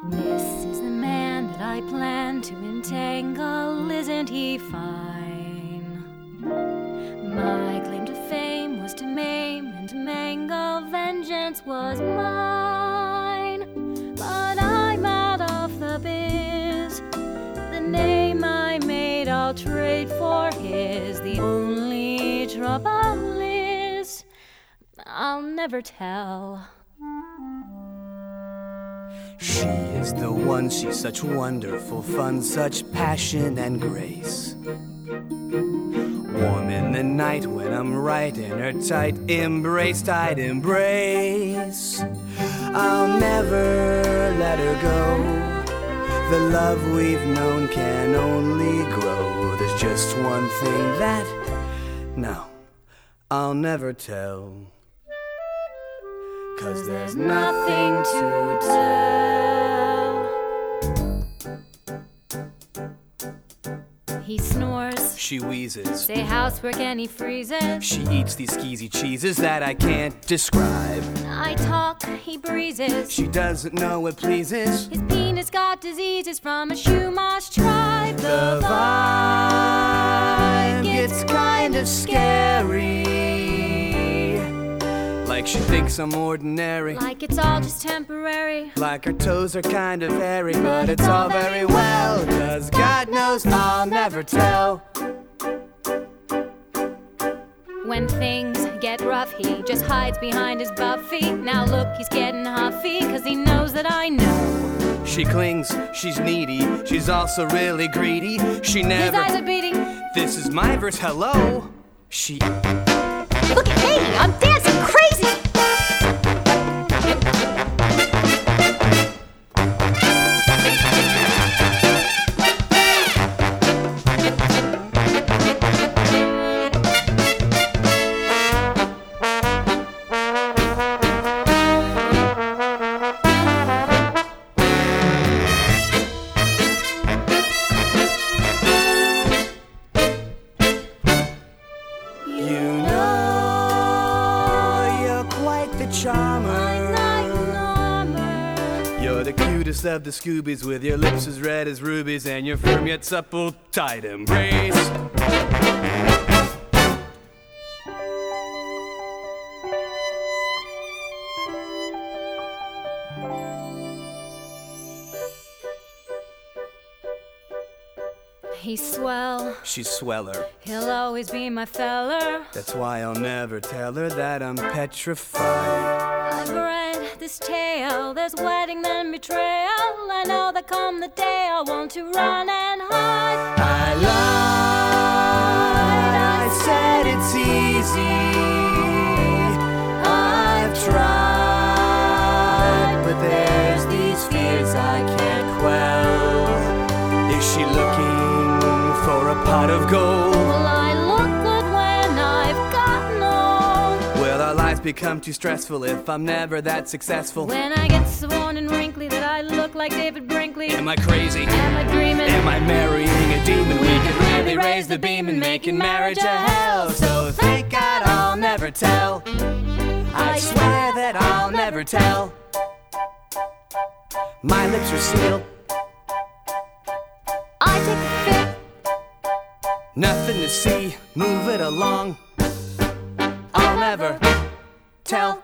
This is the man that I plan to entangle, isn't he fine? My claim to fame was to maim and to mangle, vengeance was mine. But I'm out of the biz, the name I made I'll trade for his. The only trouble is, I'll never tell. She is the one, she's such wonderful fun, such passion and grace. Warm in the night when I'm right in her tight embrace, tight embrace. I'll never let her go. The love we've known can only grow. There's just one thing that, no, I'll never tell. 'Cause there's nothing to tell. He snores, She wheezes, say housework and he freezes. she eats these skeezy cheeses that I can't describe. I talk, he breezes. She doesn't know what pleases. His penis got diseases from a Chumash tribe. The vibe gets kind of scary, like she thinks I'm ordinary, Like it's all just temporary. like her toes are kind of hairy. But it's all very well, 'cause God knows I'll never tell. When things get rough, he just hides behind his Buffy. Now look, he's getting huffy, 'cause he knows that I know. She clings, she's needy, she's also really greedy. She His never, eyes are beating. this is my verse, hello. She, Look at me, I'm dancing crazy. you know, you're quite the charmer. You're the cutest of the Scoobies, with your lips as red as rubies and your firm yet supple tight embrace. He's swell, She's sweller, he'll always be my feller. that's why I'll never tell her that I'm petrified. I've read this tale, there's wedding then betrayal. I know that come the day I want to run and hide. I lied, I said it's easy. I've tried, but there's these fears I can't quell. Is she looking for a pot of gold? Well, I look good when I've got no. Will our lives become too stressful if I'm never that successful? When I get so worn and wrinkly that I look like David Brinkley. Am I crazy? Am I dreaming? Am I marrying a demon? We could really raise the beam and making marriage a hell. So thank God I'll never tell. I swear that I'll never tell. My lips are sealed, I take the fit. nothing to see, move it along. I'll never tell.